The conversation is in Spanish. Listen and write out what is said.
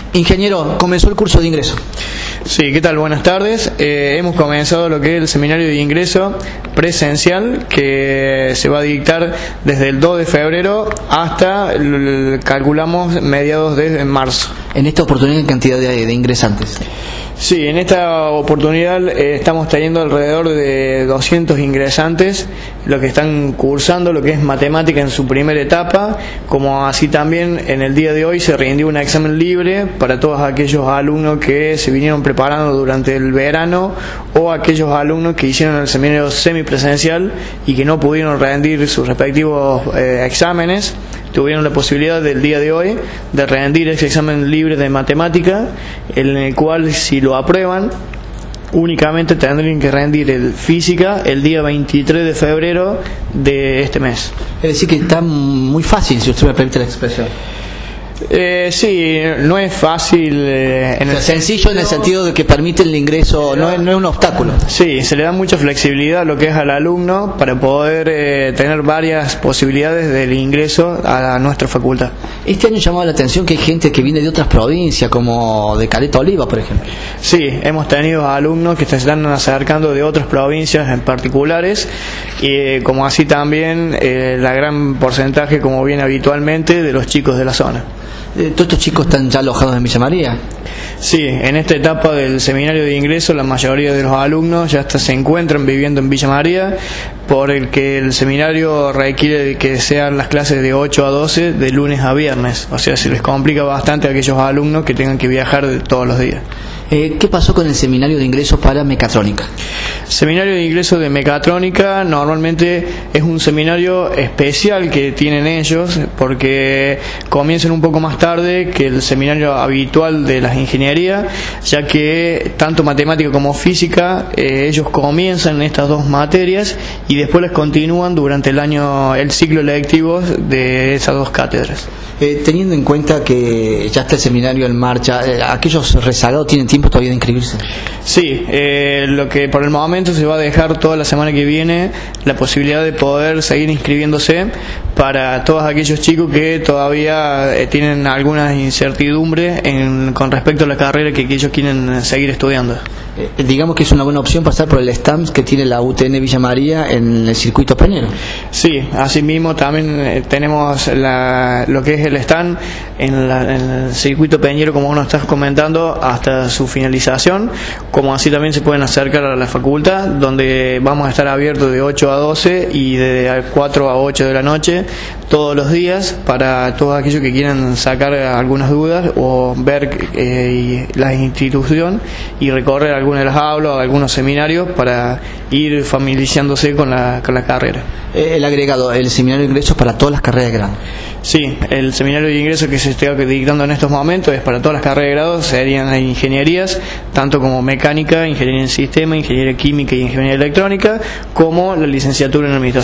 Ingeniero, comenzó el curso de ingreso. Sí, ¿qué tal? Buenas tardes. Hemos comenzado lo que es el seminario de ingreso presencial que se va a dictar desde el 2 de febrero hasta, calculamos, mediados de marzo. En esta oportunidad, ¿en cantidad de ingresantes? Sí, en esta oportunidad estamos teniendo alrededor de 200 ingresantes, los que están cursando lo que es matemática en su primera etapa, como así también en el día de hoy se rindió un examen libre para todos aquellos alumnos que se vinieron preparando durante el verano o aquellos alumnos que hicieron el seminario semipresencial y que no pudieron rendir sus respectivos exámenes. Tuvieron la posibilidad del día de hoy de rendir ese examen libre de matemática, en el cual si lo aprueban únicamente tendrían que rendir el física el día 23 de febrero de este mes. Es decir que está muy fácil, si usted me permite la expresión. Sí, no es fácil. Sencillo en el sentido de que permite el ingreso, no es un obstáculo. Sí, se le da mucha flexibilidad a lo que es al alumno para poder tener varias posibilidades del ingreso a nuestra facultad. Este año llamaba la atención que hay gente que viene de otras provincias, como de Caleta Olivia, por ejemplo. Sí, hemos tenido alumnos que se están acercando de otras provincias en particulares, como así también la gran porcentaje, como viene habitualmente, de los chicos de la zona. ¿Todos estos chicos están ya alojados en Villa María? Sí, en esta etapa del seminario de ingreso la mayoría de los alumnos ya se encuentran viviendo en Villa María, por el que el seminario requiere que sean las clases de 8 a 12 de lunes a viernes, o sea, se les complica bastante a aquellos alumnos que tengan que viajar todos los días. ¿Qué pasó con el seminario de ingreso para mecatrónica? Seminario de ingreso de mecatrónica normalmente es un seminario especial que tienen ellos porque comienzan un poco más tarde que el seminario habitual de las ingenierías, ya que tanto matemática como física ellos comienzan estas dos materias y después les continúan durante el año, el ciclo lectivo de esas dos cátedras. Teniendo en cuenta que ya está el seminario en marcha, ¿aquellos rezagados tienen tiempo todavía de inscribirse? Sí, lo que por el momento se va a dejar toda la semana que viene la posibilidad de poder seguir inscribiéndose para todos aquellos chicos que todavía tienen algunas incertidumbres con respecto a la carrera que ellos quieren seguir estudiando. Digamos que es una buena opción pasar por el stand que tiene la UTN Villa María en el circuito Peñero. Sí, asimismo también tenemos lo que es el stand en el circuito Peñero, como uno está comentando, hasta su finalización, como así también se pueden acercar a la facultad, donde vamos a estar abiertos de 8 a 12 y de 4 a 8 de la noche todos los días para todos aquellos que quieran sacar algunas dudas o ver la institución y recorrer algunas de las aulas o algunos seminarios para ir familiarizándose con la carrera. El agregado, el seminario de ingresos para todas las carreras de grado. Sí, el seminario de ingreso que se está dictando en estos momentos es para todas las carreras de grado, serían ingenierías, tanto como mecánica, ingeniería en sistema, ingeniería química y ingeniería electrónica, como la licenciatura en administración.